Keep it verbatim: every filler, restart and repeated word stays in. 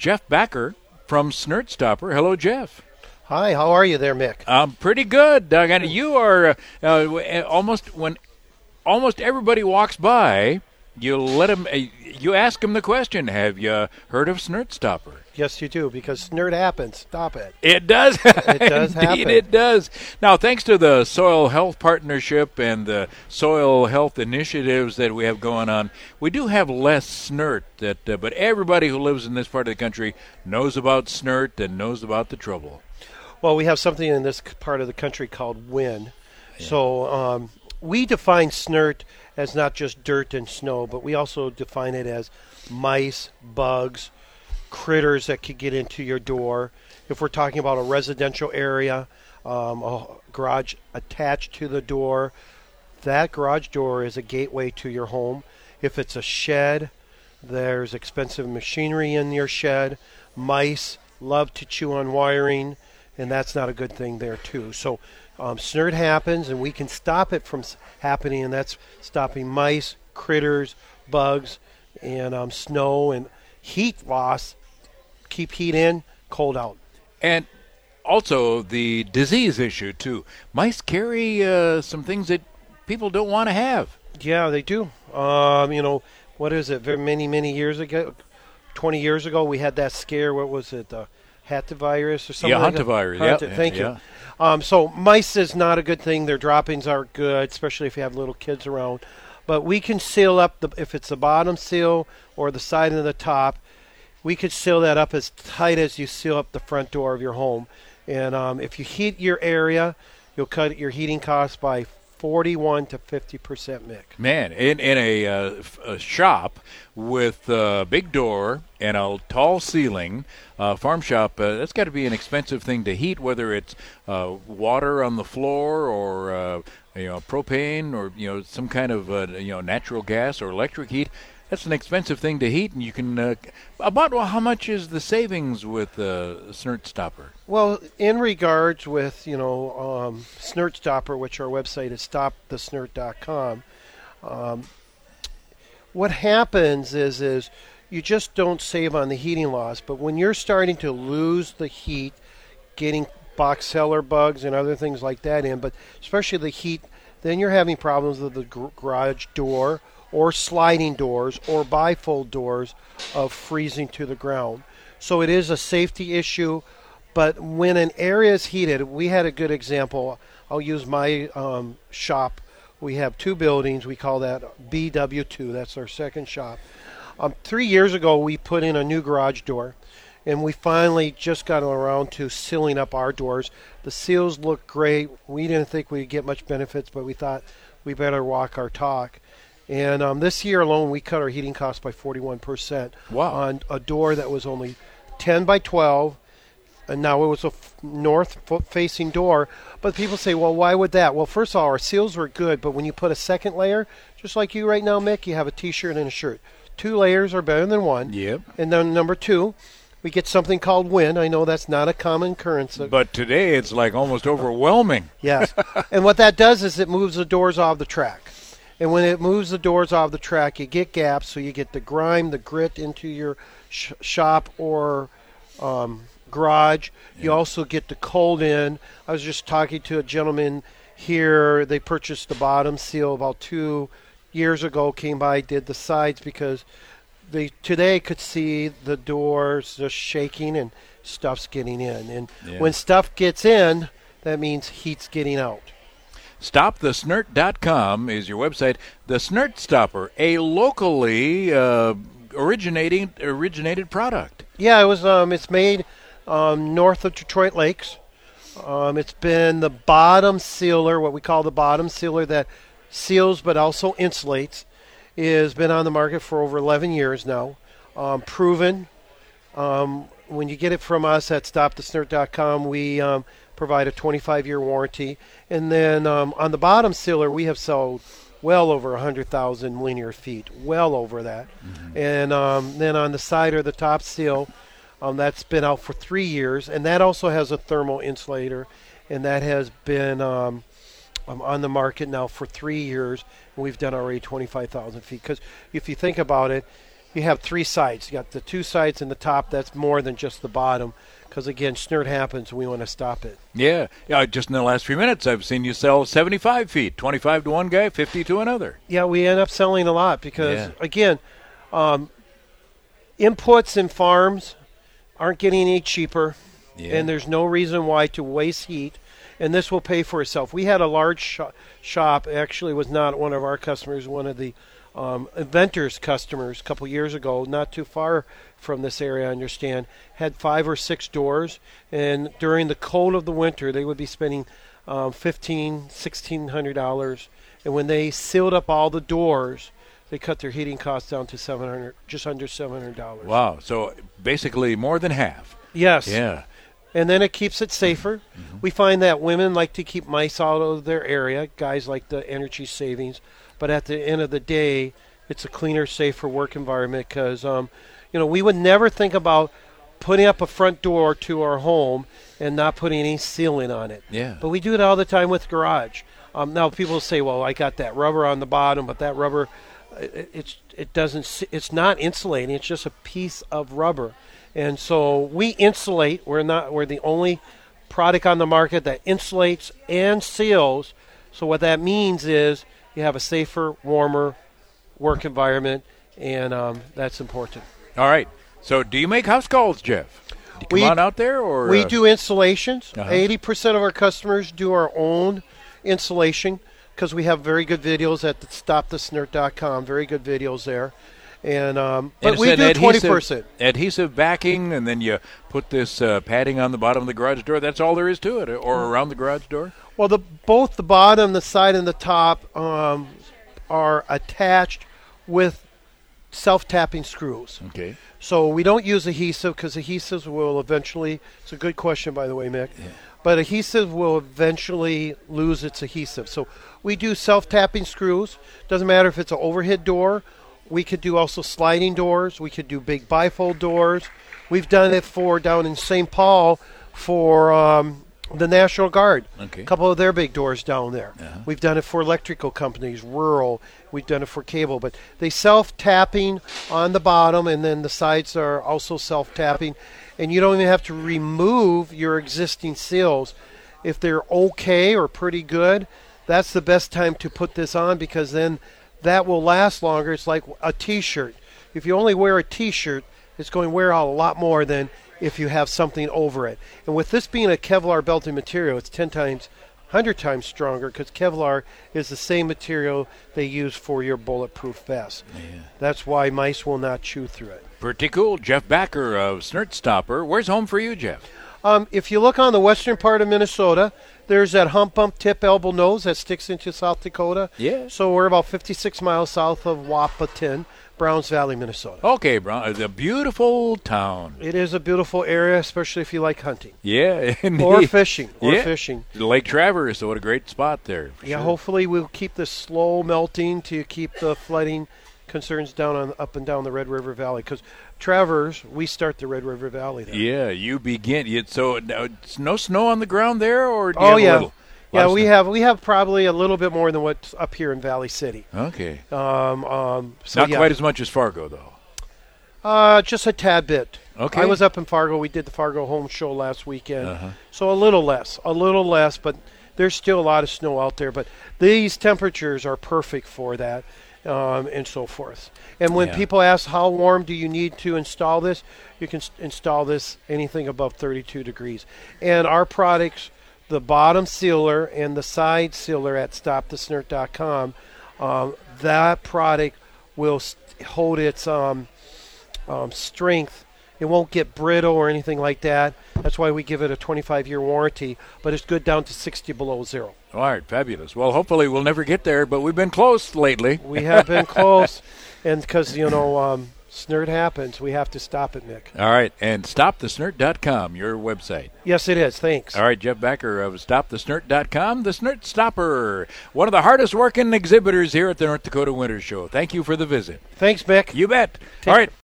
Jeff Backer from Snert Stopper. Hello, Jeff. Hi, how are you there, Mick? I'm pretty good, Doug. And you are uh, uh, almost when almost everybody walks by, you let them. Uh, you ask them the question: have you heard of Snert Stopper? Yes, you do, because snert happens. Stop it. It does. It does Indeed, happen. it does. Now, thanks to the Soil Health Partnership and the soil health initiatives that we have going on, we do have less snert. That, uh, but everybody who lives in this part of the country knows about snert and knows about the trouble. Well, we have something in this c- part of the country called wind. Yeah. So um, we define snert as not just dirt and snow, but we also define it as mice, bugs, critters that could get into your door. If we're talking about a residential area, um, a garage attached to the door, that garage door is a gateway to your home. If it's a shed, there's expensive machinery in your shed. Mice love to chew on wiring, and that's not a good thing there too. So um, snert happens, and we can stop it from s- happening, and that's stopping mice, critters, bugs, and um, snow and heat loss. Keep heat in, cold out. And also the disease issue, too. Mice carry uh, some things that people don't want to have. Yeah, they do. Um, you know, what is it? Very many, many years ago, twenty years ago, we had that scare. What was it? The hantavirus or something? Yeah, like hantavirus. Hanta, Yeah, thank yeah. you. Um, so mice is not a good thing. Their droppings aren't good, especially if you have little kids around. But we can seal up, the if it's the bottom seal or the side and the top, we could seal that up as tight as you seal up the front door of your home. And um, if you heat your area, you'll cut your heating costs by forty-one to fifty percent, Mick. Man, in, in a, uh, f- a shop with a big door and a tall ceiling, uh, farm shop, uh, that's got to be an expensive thing to heat, whether it's uh, water on the floor or uh, you know propane or you know some kind of uh, you know natural gas or electric heat. That's an expensive thing to heat, and you can uh, about well, how much is the savings with uh, Snert Stopper? Well, in regards with, you know, um, Snert Stopper, which our website is stop the snert dot com, um, what happens is is you just don't save on the heating loss. But when you're starting to lose the heat, getting box cellar bugs and other things like that in, but especially the heat, then you're having problems with the gr- garage door or sliding doors or bifold doors of freezing to the ground. So it is a safety issue. But when an area is heated, we had a good example. I'll use my um, shop. We have two buildings. We call that B W two. That's our second shop. Um, three years ago, we put in a new garage door, and we finally just got around to sealing up our doors. The seals look great. We didn't think we'd get much benefits, but we thought we better walk our talk. And um, this year alone, we cut our heating costs by forty-one percent Wow. on a door that was only ten by twelve. And now it was a f- north-facing door. But people say, well, why would that? Well, first of all, our seals were good. But when you put a second layer, just like you right now, Mick, you have a T-shirt and a shirt. Two layers are better than one. Yep. And then number two, we get something called wind. I know that's not a common occurrence. But today it's like almost overwhelming. Yes. And what that does is it moves the doors off the track. And when it moves the doors off the track, you get gaps, so you get the grime, the grit into your sh- shop or um, garage. Yeah. You also get the cold in. I was just talking to a gentleman here. They purchased the bottom seal about two years ago, came by, did the sides because they today could see the doors just shaking and stuff's getting in. And yeah. when stuff gets in, that means heat's getting out. stop the snert dot com is your website. The Snert Stopper, a locally uh, originating originated product. Yeah, it was. Um, it's made um, north of Detroit Lakes. Um, it's been the bottom sealer, what we call the bottom sealer that seals but also insulates. It has been on the market for over eleven years now. Um, proven. Um, when you get it from us at stop the snert dot com, we um, provide a twenty-five year warranty. And then um, on the bottom sealer, we have sold well over one hundred thousand linear feet, well over that. Mm-hmm. And um, then on the side or the top seal, um, that's been out for three years. And that also has a thermal insulator, and that has been um, um, on the market now for three years. And we've done already twenty-five thousand feet. Because if you think about it, you have three sides. You got the two sides and the top. That's more than just the bottom. Because, again, snert happens, and we want to stop it. Yeah. Yeah. Just in the last few minutes, I've seen you sell seventy-five feet, twenty-five to one guy, fifty to another. Yeah, we end up selling a lot because, Yeah. again, um, inputs in farms aren't getting any cheaper, Yeah. and there's no reason why to waste heat, and this will pay for itself. We had a large sh- shop, actually was not one of our customers, one of the um, Inventors customers a couple years ago, not too far from this area, I understand, had five or six doors, and during the cold of the winter, they would be spending um, fifteen hundred dollars, sixteen hundred dollars, and when they sealed up all the doors, they cut their heating costs down to seven hundred dollars, just under seven hundred dollars. Wow. So basically more than half. Yes. Yeah. And then it keeps it safer. Mm-hmm. We find that women like to keep mice out of their area. Guys like the energy savings. But at the end of the day, it's a cleaner, safer work environment because, um, you know, we would never think about putting up a front door to our home and not putting any ceiling on it. Yeah. But we do it all the time with garage. Um, now people say, well, I got that rubber on the bottom, but that rubber, it, it's it doesn't, it's not insulating. It's just a piece of rubber. And so we insulate. We're not. We're the only product on the market that insulates and seals. So what that means is you have a safer, warmer work environment, and um, that's important. All right. So do you make house calls, Jeff? Do you come We- on out there, or We uh, do installations. Uh-huh. eighty percent of our customers do our own installation because we have very good videos at the stop the snert dot com. Very good videos there. And um, and but it's we an do twenty adhesive- percent. adhesive backing, and then you put this uh, padding on the bottom of the garage door. That's all there is to it, or around the garage door. Well, the both the bottom, the side, and the top um, are attached with self-tapping screws. Okay. So we don't use adhesive because adhesives will eventually. It's a good question, by the way, Mick. Yeah. But adhesive will eventually lose its adhesive. So we do self-tapping screws. Doesn't matter if it's an overhead door. We could do also sliding doors. We could do big bifold doors. We've done it for down in Saint Paul for um, the National Guard. Okay. A couple of their big doors down there. Uh-huh. We've done it for electrical companies, rural. We've done it for cable. But they self-tapping on the bottom, and then the sides are also self-tapping. And you don't even have to remove your existing seals. If they're okay or pretty good, that's the best time to put this on because then that will last longer. It's like a T-shirt. If you only wear a T-shirt, it's going to wear out a lot more than if you have something over it. And with this being a Kevlar belted material, it's ten times, one hundred times stronger because Kevlar is the same material they use for your bulletproof vest. Yeah. That's why mice will not chew through it. Pretty cool. Jeff Backer of Snert Stopper. Where's home for you, Jeff? Um, if you look on the western part of Minnesota, there's that hump bump tip elbow nose that sticks into South Dakota. Yeah. So we're about fifty-six miles south of Wapaton, Browns Valley, Minnesota. Okay, Brown. The beautiful town. It is a beautiful area, especially if you like hunting Yeah. or fishing. Or Yeah. fishing. Lake Traverse. What a great spot there. for Yeah, sure. hopefully we'll keep this slow melting to keep the flooding concerns down on up and down the Red River Valley. Because Traverse, we start the Red River Valley there. Yeah, you begin. You, so now, it's no snow on the ground there, or do you Oh have a yeah, little? yeah. Lot of We snow? have we have probably a little bit more than what's up here in Valley City. Okay. Um, um, so Not yeah. quite as much as Fargo, though. Uh, just a tad bit. Okay. I was up in Fargo. We did the Fargo Home Show last weekend. Uh-huh. So a little less, a little less, but there's still a lot of snow out there. But these temperatures are perfect for that, um, and so forth. And when Yeah. people ask how warm do you need to install this, you can s- install this anything above thirty-two degrees. And our products, the bottom sealer and the side sealer at stop the snert dot com, um, that product will st- hold its um, um, strength. It won't get brittle or anything like that. That's why we give it a twenty-five year warranty, but it's good down to sixty below zero. All right, fabulous. Well, hopefully we'll never get there, but we've been close lately. We have been close, and because, you know, um, snert happens, we have to stop it, Nick. All right, and stop the snert dot com, your website. Yes, it is. Thanks. All right, Jeff Backer of stop the snert dot com, the Snert Stopper, one of the hardest working exhibitors here at the North Dakota Winter Show. Thank you for the visit. Thanks, Mick. You bet. Take- All right.